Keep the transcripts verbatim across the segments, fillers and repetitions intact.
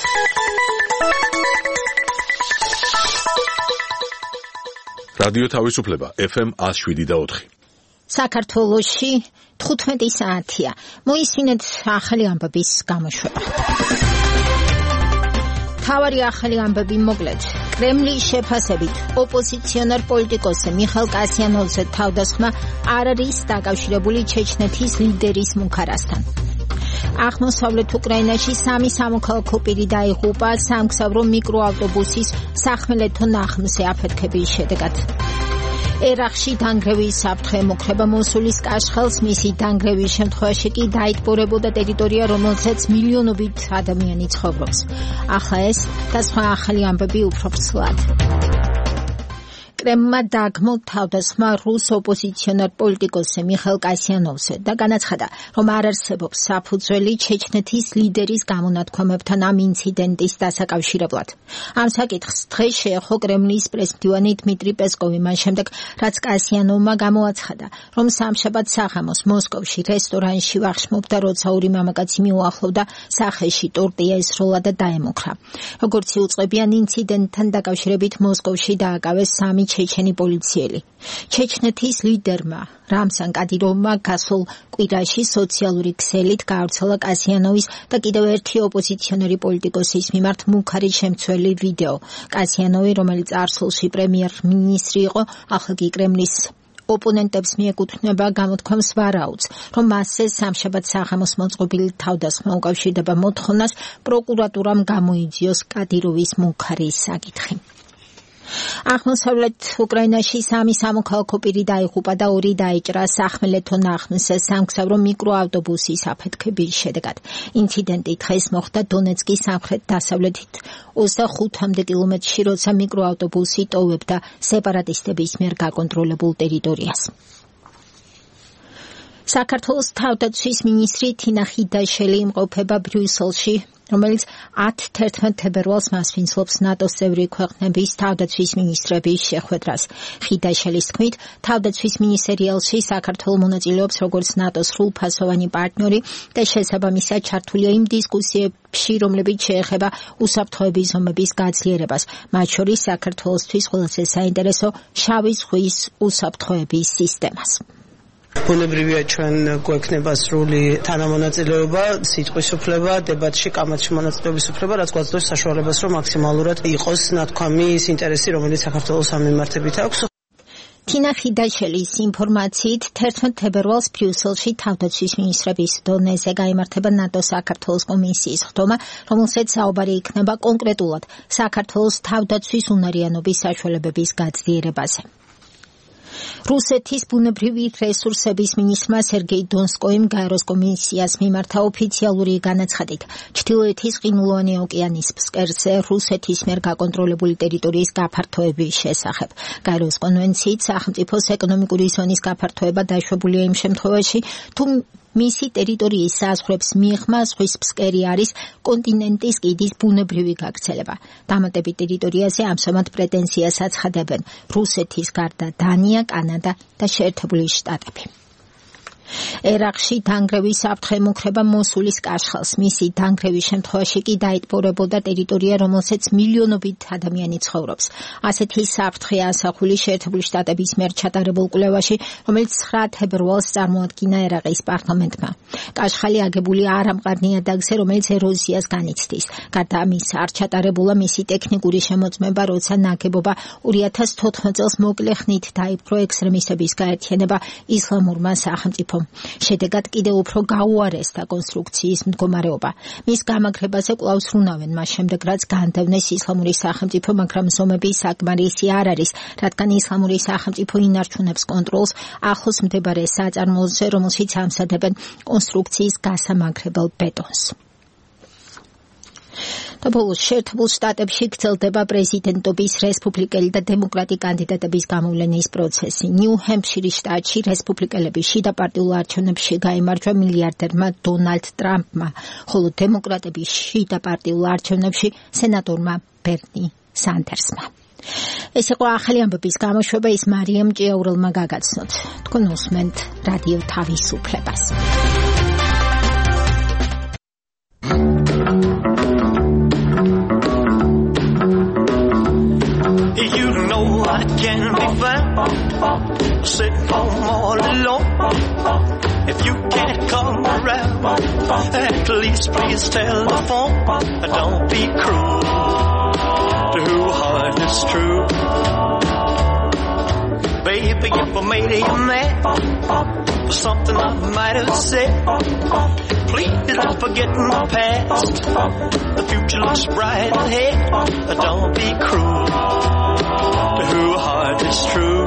რადიო თავისუფლება ეფ ემ one oh seven და four. საქართველოში თხუთმეტი საათია. მოისმინეთ ახალი ამბების გამოშვება. თავარი ახალი ამბები მოკლედ. კრემლის შეფასებით ოპოზიციონერ პოლიტიკოსი მიხეილ კასიანოვზე თავდასხმა არ არის დაკავშირებული ჩეჩნეთის ლიდერის მუქარასთან. აღმოსავლეთ უკრაინაში სამი სამოქალაქო პირი დაიღუპა სამგზავრო მიკროავტობუსის სახმელეთო ნახმზე აფეთქების შედეგად. ერაყში დანგრევის საფრთხე ემუქრება მოსულის კაშხალს, მისი დანგრევის შემთხვევაში კი დაიტბორებოდა ტერიტორია, რომელზეც მილიონობით ადამიანი ცხოვრობს. ახლა ეს და სხვა ახალი ამბები უფრო ვრცლად. კრემლმა დაგმო თავდასხმა რუს ოპოზიციონერ პოლიტიკოსზე მიხეილ კასიანოვზე და განაცხადა, რომ არ არსებობს საფუძველი ჩეჩნეთის ლიდერის გამონათქვამებთან ამ ინციდენტის დასაკავშირებლად. ამ საკითხს დღეს შეეხო კრემლის პრესმდივანი დმიტრი პესკოვი მას შემდეგ, რაც კასიანოვმა გამოაცხადა, რომ სამშაბათ საღამოს მოსკოვში რესტორანში ვახშმობდა, როცა ორი მამაკაცი მიუახლოვდა სახეში ტორტია ესროლა და დაემუქრა. როგორც იუწყებიან ინციდენტთან დაკავშირებით მოსკოვში დააკავეს სამი ჩეჩენი პოლიციელი. ჩეჩნეთის ლიდერმა რამზან კადიროვმა გასულ კვირაში სოციალური ქსელით გაავრცელა კასიანოვის და კიდევ ერთი ოპოზიციონერი პოლიტიკოსის მიმართ მუქარი შემცველი ვიდეო. კასიანოვი, რომელიც წარსულში პრემიერ-მინისტრი იყო, ახლა კი კრემლის ოპონენტებს მიეკუთვნება, გამოთქვამს ვარაუდს, რომ მასზე სამშაბათ საღამოს მოწყობილი თავდასხმა უკავშირდება მოთხოვნას პროკურატურამ გამოიძიოს კადიროვის მუქარი საკითხი. აღმოსავლეთ უკრაინაში სამი სამოქალაქო პირი დაიღუპა და ორი დაიჭრა სახმელეთო ნახმზე სამგზავრო მიკროავტობუსის აფეთქების შედეგად. ინციდენტი დღეს მოხდა დონეცკის სამხრეთ-დასავლეთით ოცდახუთამდე კილომეტრში, როცა მიკროავტობუსი ტოვებდა სეპარატისტების მიერ გაკონტროლებულ ტერიტორიას. საქართველოს თავდაცვის მინისტრი თინა ხიდაშელი იმყოფება ბრიუსელში, რომელიც ათი თებერვალს მასვინცლობს ნატოს წევრი ქვეყნების თავდაცვის მინისტრების შეხვედრას. ხიდაშელის თქმით, თავდაცვის მინისტერიალში საქართველო მონაწილეობს როგორც ნატოს სრულფასოვანი პარტნიორი და შესაბამისად ჩართულია იმ დისკუსიებში, რომლებიც შეეხება უსაფრთხოების ზომების გაძლიერებას, მათ შორის საქართველოსთვის ყველაზე საინტერესო შავი ზღვის უსაფრთხოების სისტემას. ბუნებრივია ჩვენ გვექნება სრული თანამონაწილეობა, სიტყვის უფლება, დებატში, კამათში მონაწილეობის უფლება, რაც გვაძლევს საშუალებას, რომ მაქსიმალურად იყოს ნათქვამი ის ინტერესი, რომელიც საქართველოს ამ მიმართებით აქვს. თინა ხიდაშელის ინფორმაციით თერთმეტ თებერვალს ბრიუსელში თავდაცვის მინისტრების დონეზე გაიმართება ნატოს საქართველოს კომისიის ხდომა, რომელზეც საუბარი იქნება კონკრეტულად საქართველოს თავდაცვის უნარიანობის საშუალებების გაძლიერებაზე. რუსეთის ბუნებრივი რესურსების მინისტრმა სერგეი დონსკოიმ გაეროს კომისიას მიმართა ოფიციალური განაცხადით, ჩრდილოეთის ყინულოვანი ოკეანის ფსკერზე რუსეთის მიერ გაკონტროლებული ტერიტორიის გაფართოების შესახებ. გაეროს კონვენციით სახელმწიფოს ეკონომიკური ზონის გაფართოება დაშვებულია იმ შემთხვევაში, თუ მისი ტერიტორიის საზღვრებს მიღმა ზღვის ფსკერი არის კონტინენტის კიდის ბუნებრივი გაქცელება. დამატებით ტერიტორიაზე ამჟამად პრეტენზიას აცხადებენ რუსეთის გარდა დანია, კანადა და შეერთებული შტატები. ერაყში დანგრევის საფრთხე ემუქრება მოსულის კაშხალს. მისი დანგრევის შემთხვევაში კი დაიტბორებოდა ტერიტორია, რომელზეც მილიონობით ადამიანი ცხოვრობს. ასეთი საფრთხე ასახული შეერთებული შტატების მიერ ჩატარებულ კვლევაში, რომელიც ცხრა თებერვალს წარმოადგინა ერაყის პარლამენტმა. კაშხალი აგებული არამყარ ნიადაგზე, რომელიც ეროზიას განიცდის. გარდა ამისა, არ ჩატარებულა მისი ტექნიკური შემოწმება, როცა ნაგებობა ორი ათას თოთხმეტ წელს მოკლე ხნით დაიპყრო ექსტრემისტების გაერთიანება ისლამურმა სახელმწიფომ. შედეგად კიდევ უფრო გაუარესდა კონსტრუქციის მდგომარეობა. მის გამაგრებაზე კვლავ ზრუნავენ მას შემდეგ, რაც განდევნეს ისლამური სახელმწიფო, მაგრამ ზომები საკმარისი არ არის, რადგან ისლამური სახელმწიფო ინარჩუნებს კონტროლს ახლოს მდებარე საწარმოზე, რომელშიც ამზადებენ კონსტრუქციის გასამაგრებელ ბეტონს. და ბოლოს შეერთებულ შტატებში გრძელდება პრეზიდენტობის რესპუბლიკელი და დემოკრატი კანდიდატების გამოვლენის პროცესი. ნიუ-ჰემფშირის შტატში რესპუბლიკელების შიდა პარტიულ არჩევნებში გაიმარჯვა მილიარდერმა დონალდ ტრამპმა, ხოლო დემოკრატების შიდა პარტიულ არჩევნებში სენატორმა ბერნი სანდერსმა. ეს იყო ახალი ამბების გამოშვება, ის მარიამ ჭიაურელმა გაგაცნოთ. თქვენ უსმენთ რადიო თავისუფლებას. I can be found sitting home all alone. If you can't come around, at least please telephone. Don't be cruel to whose heart is true. Baby, if I made you mad for something I might have said, please don't forget my past. The future looks bright ahead. Don't be cruel to whose heart is true.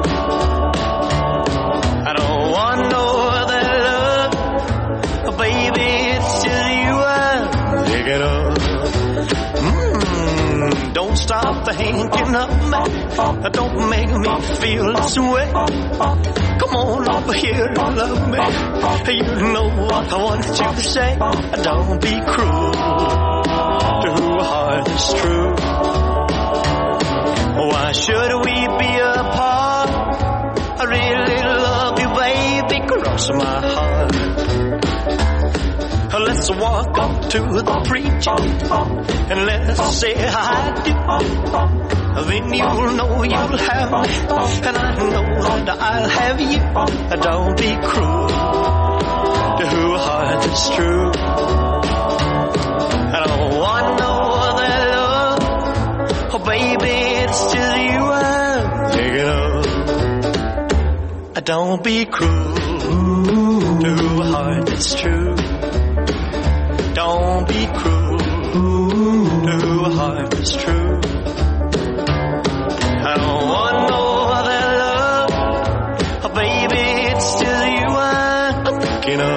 I don't want no other love, baby, it's just you I'm thinking of. Mm, don't stop thinking of me. Don't make me feel this way. Come on over here and love me. You know what I want you to say. Don't be cruel to whose heart is true. Why should we be apart? I really love you, baby, cross my heart. Let's walk up to the preacher and let's say I do. Then you'll know you'll have me, and I know that I'll have you. Don't be cruel to whose heart is true. I don't want no other love, oh baby, it's just you I'm thinking of. Don't be cruel to whose heart is true. Don't be cruel to whose heart is true. I don't want no other love, oh baby, it's just you I'm thinking of.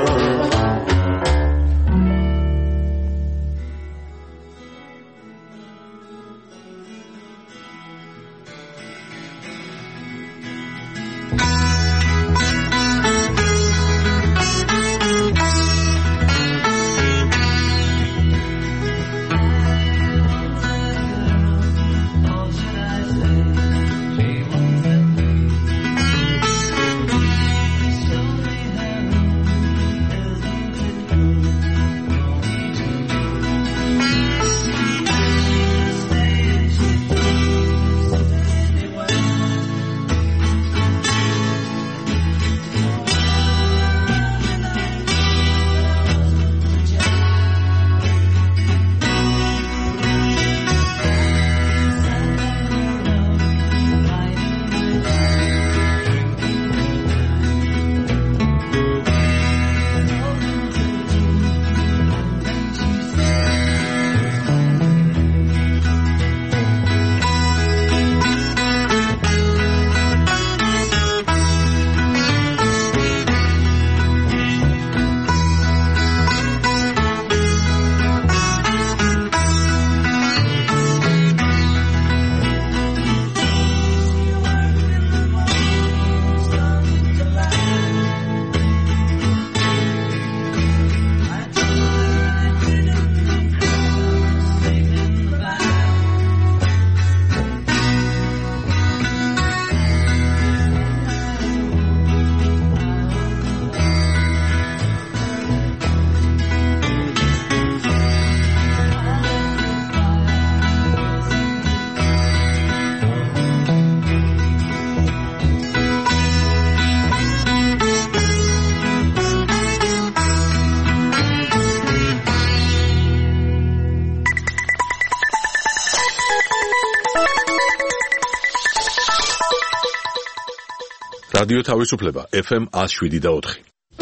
რადიო თავისუფლება F M one oh seven და four.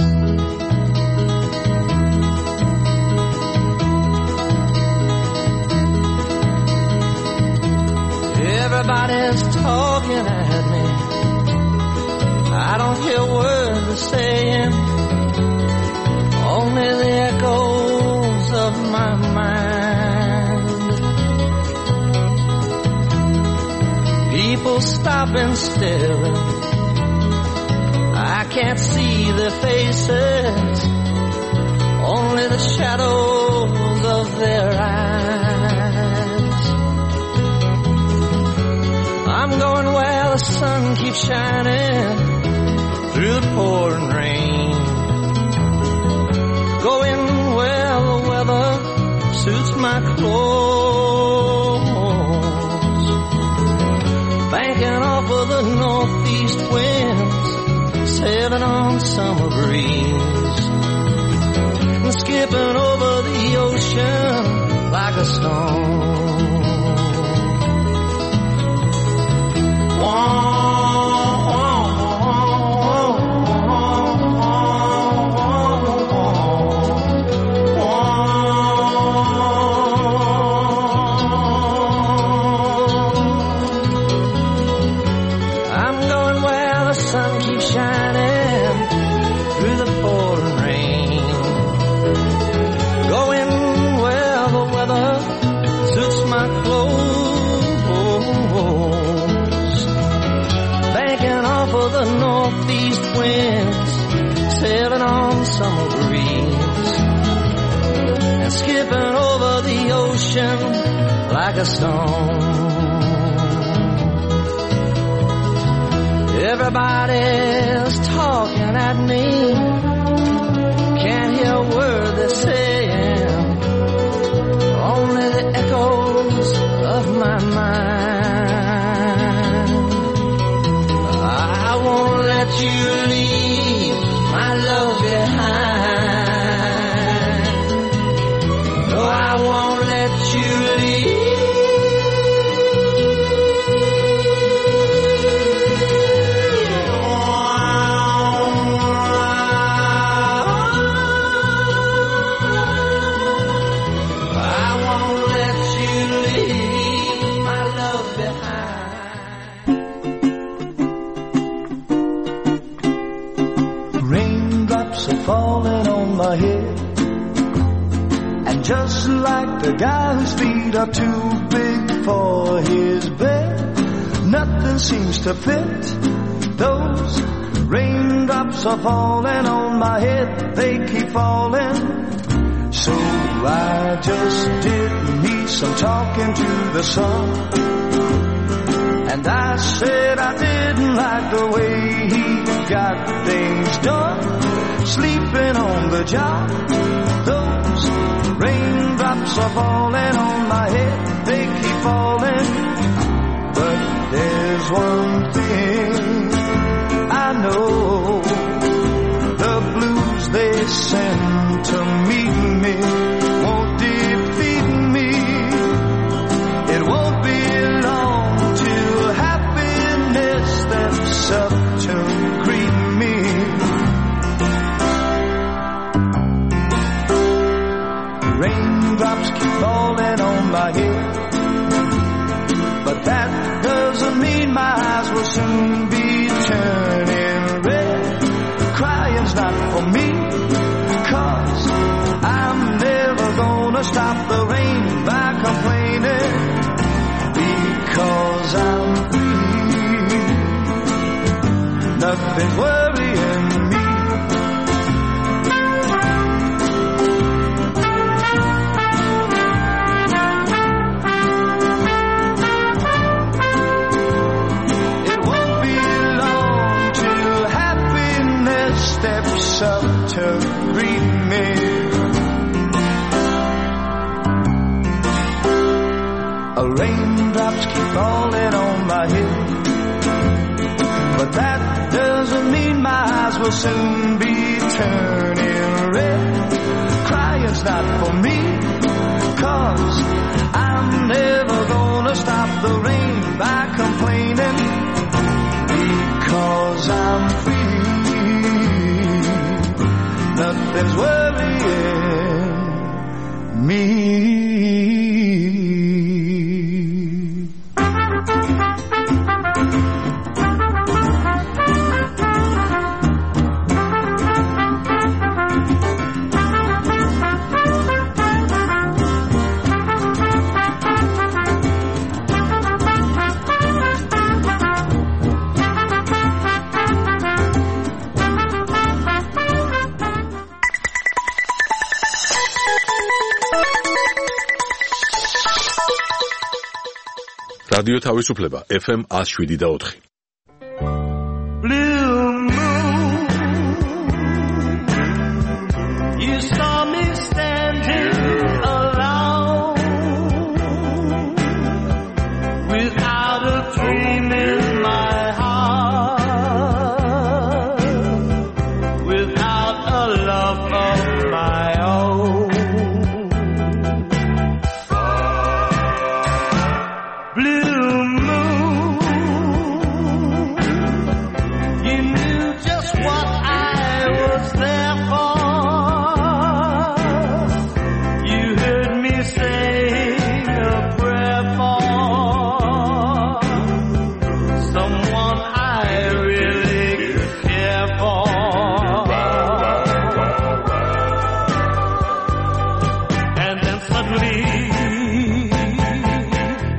Everybody's talking at me. I don't hear words they're saying, only the echoes of my mind. People stopping still, I can't see their faces, only the shadows of their eyes. I'm going where the sun keeps shining through the pouring rain, going where the weather suits my clothes, banking off of the sailing on summer breeze, and skipping over the ocean like a stone. Whoa. Sailing on summer breeze and skipping over the ocean like a stone. Everybody's talking at me, can't hear a word they're saying, only the echoes of my mind. I won't let you leave my love behind. No, I won't let you leave. I won't let you leave my love behind. Raindrops are falling on my head, and just like the guy whose feet are too big for his bed, nothing seems to fit. Those raindrops are falling on my head, they keep falling. So I just did me some talking to the sun, and I said I didn't like the way he got things done, sleeping on the job. Those raindrops are falling on my head, they keep falling. But there's one thing I know, the blues they send to meet me won't defeat me. It won't be long till happiness steps up to greet me. Raindrops keep falling on my head, but that doesn't mean my eyes will soon be turning red. Crying's not for me, 'cause I'm never gonna stop the rain by complaining, because I'm free. Nothing's worrying me. Steps up to greet me. Raindrops keep falling on my head, but that doesn't mean my eyes will soon be turning red. Crying's not for me, 'cause I'm never gonna stop the rain by complaining, because I'm free. Nothing's worrying me. რადიო თავისუფლება F M one oh seven და four. Blue moon, you saw me standing alone, without a dream in my heart.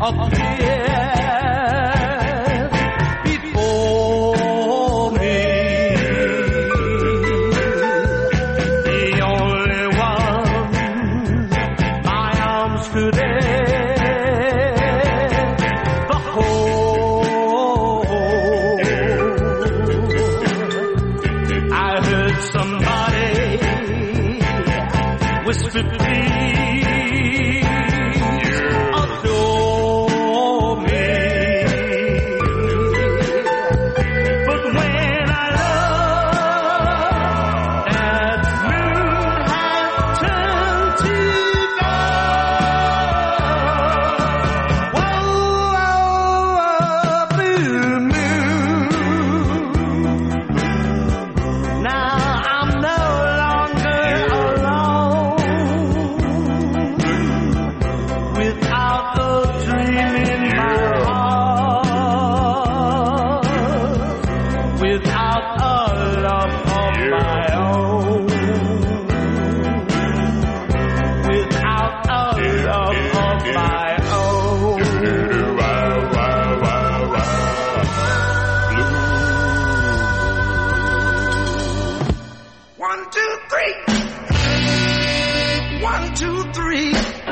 appeared before me. The only one my arms could ever hold. I heard somebody whisper, please adore me. But when I love, that moon has turned to gold. Whoa, whoa, blue moon. Now I'm no longer alone. Without a dream in my heart, without a love of my own, without a love of my own. One, two, three. One, two, three.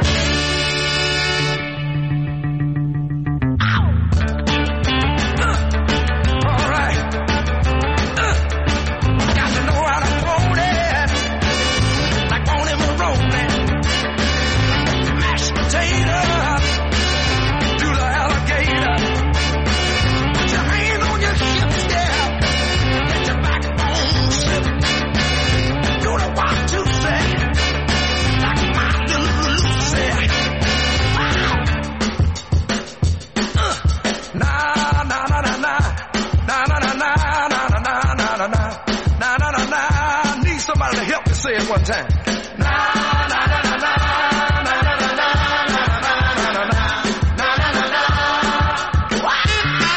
All right. Uh, got to know how to hold it. Like on him a rolling. Mashed potato. Do the alligator. Put your hand on your hips, yeah. Let your backbone slip. Do the one, two, say. Like my little Lucy. Wow. Uh, nah, nah, nah, nah, nah. Nah, nah, nah, nah, nah, nah, nah, nah, nah, nah. Nah, nah, nah, nah. Need somebody to help me say it one time. Nah, nah, nah, nah, nah, nah, nah, nah, nah, nah, nah, nah, nah, nah, nah, nah. Wow.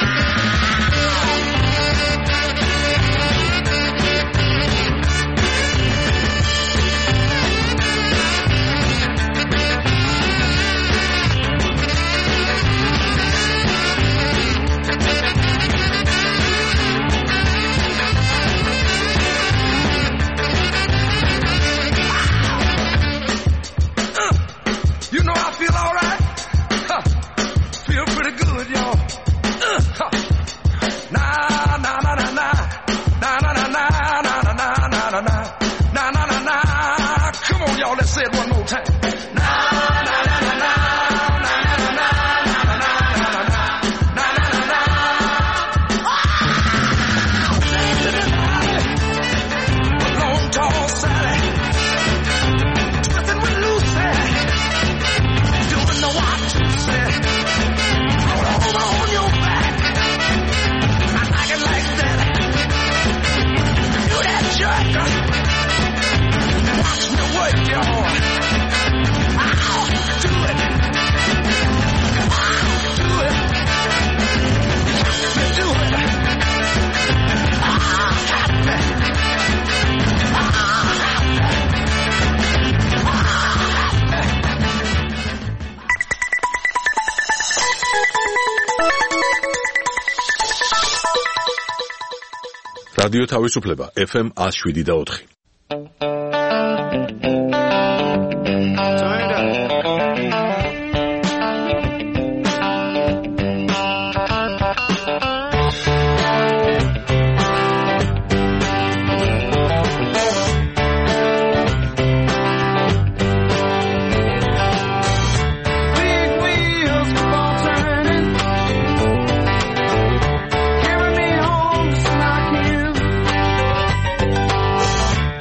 Uh, You know I feel all right. Huh. Feel pretty good, y'all. Uh, huh. Nah, nah, nah, nah, nah. Nah, nah, nah, nah, nah, nah, nah, nah, nah, nah. Nah, nah, nah, nah. Come on, y'all, let's say it one more time. Nah, nah, nah, nah, nah, nah, nah, nah, nah, nah, nah, nah, nah, nah, nah, nah, nah. A long, tall Sally. Twisting with Lucy. Doing the one, two, say. Roll over on your back. I like it like that. Do that jerk. Watch me work, y'all. Ow, do it. Ow, do it. Watch me do it. Ah, happy. Ah, happy. Ah, happy. რადიო თავისუფლება ეფ ემ one oh seven და four. Big wheels keep on turning. Carry me home just like you.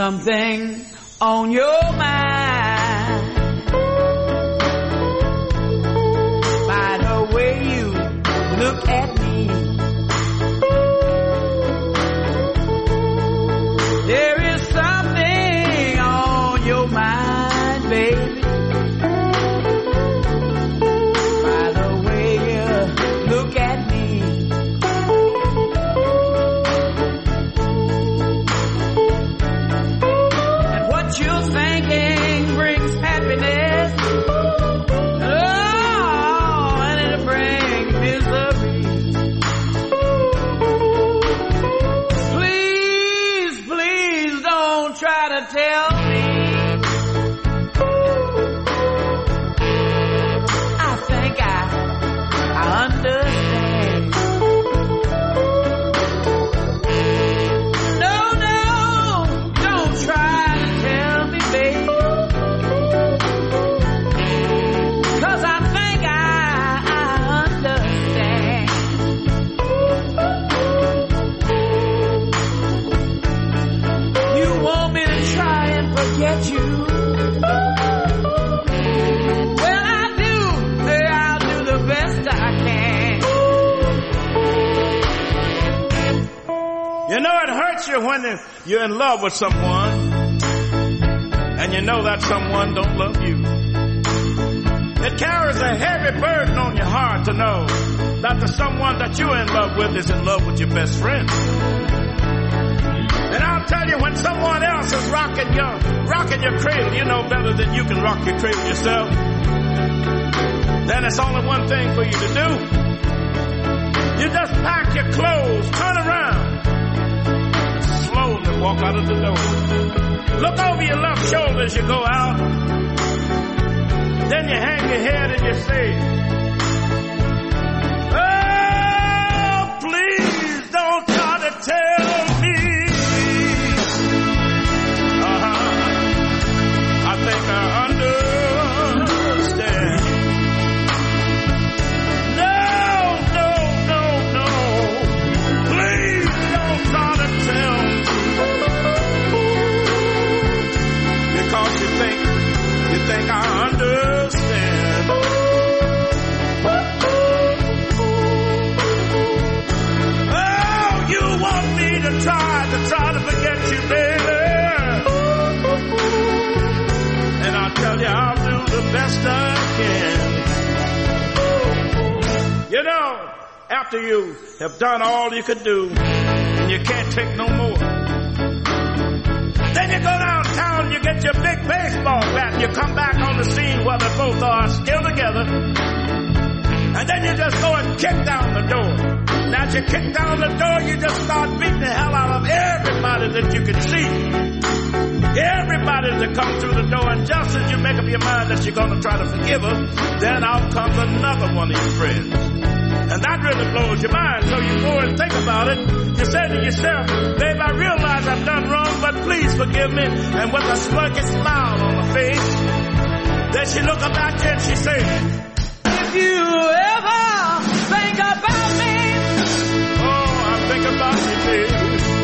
something on your mind. By the way you look at me, there is something on your mind, baby. By the way you look at me. You're thinking brings happiness, oh, and it'll bring misery. Please, please don't try to tell me. I think I, I understand. Get you. Well, I do. I'll do the best I can. You know, it hurts you when you're in love with someone and you know that someone don't love you. It carries a heavy burden on your heart to know that the someone that you're in love with is in love with your best friend. And I'll tell you, when someone else is rocking your, rocking your cradle, you know better than you can rock your cradle yourself. Then it's only one thing for you to do. You just pack your clothes, turn around, and slowly walk out of the door. Look over your left shoulder as you go out. Then you hang your head and you say, oh, please don't try to tell me. I think I understand. No, no, no, no. Please don't try to tell me. Because you think, you think I understand. Oh, you want me to try, to try to forget you, baby. And I tell you, I'll do the best I can. You know, after you have done all you could do, and you can't take no more, then you go downtown, you get your big baseball bat, and you come back on the scene where they both are still together, and then you just go and kick down the door. Now, as you kick down the door, you just start beating the hell out of everybody that you can see. Everybody that comes through the door, and just as you make up your mind that you're going to try to forgive her, then out comes another one of your friends. And that really blows your mind, so you go and think about it. You say to yourself, babe, I realize I've done wrong, but please forgive me. And with a smirky smile on her face, then she look up at you and she say, if you ever think about me, oh, I think about you, baby.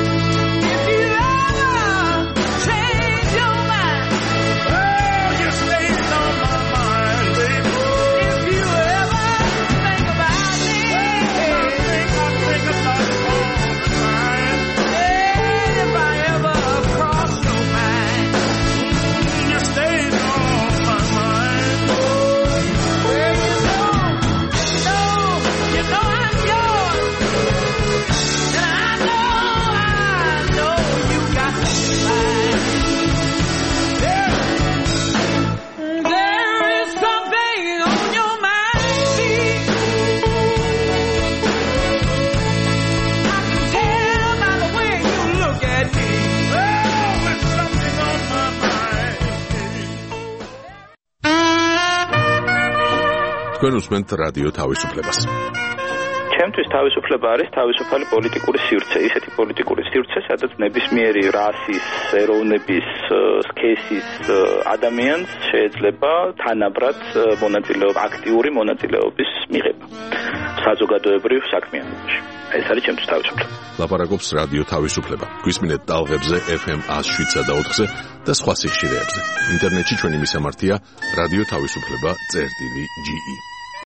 თქვენ უსმენთ რადიო თავისუფლებას. ჩემთვის თავისუფლება არის თავისუფალი პოლიტიკური სივრცე, ისეთი პოლიტიკური სივრცე, სადაც ნებისმიერი რასის, ეროვნების, სქესის ადამიანს შეიძლება თანაბრად მონაწილეობა, აქტიური მონაწილეობის მიღება. საზოგადოებრივ საქმიანობაში. ეს არის ჩემთვის თავისუფლება. ლაპარაკობს რადიო თავისუფლება. გვისმინეთ ტალღებზე ეფ ემ one oh seven point four და სხვა სიხშირეებზე. ინტერნეტში ჩვენი მისამართია რადიო თავისუფლება წერტილი ჯი ი.